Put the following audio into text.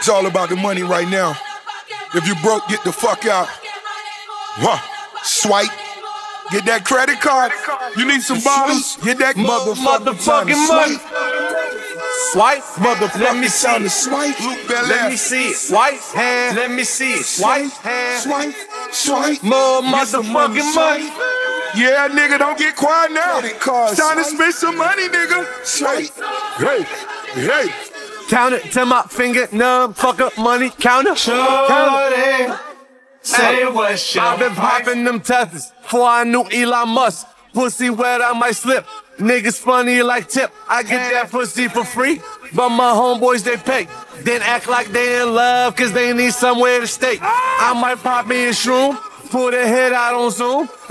It's all about the money right now. If you broke, get the fuck out. Swipe. Get that credit card. You need some bottles. Get that motherfucking money. Swipe, Motherfucking let me see time to it. swipe. Let me see it. Swipe, let me see it. Swipe, Swipe. Swipe. more motherfucking money. Yeah, nigga, don't get quiet now. Credit card, It's time to swipe. spend some money, nigga. Swipe. Hey. Count it to my finger, numb, fucker, money counter. Shorty, say what's your I've been popping them tethers before I knew Elon Musk. Pussy wet, I might slip. Niggas funny like Tip. I get that pussy for free, but my homeboys they pay. Then act like they in love, cause they need somewhere to stay. I might pop me a shroom, pull the head out on Zoom.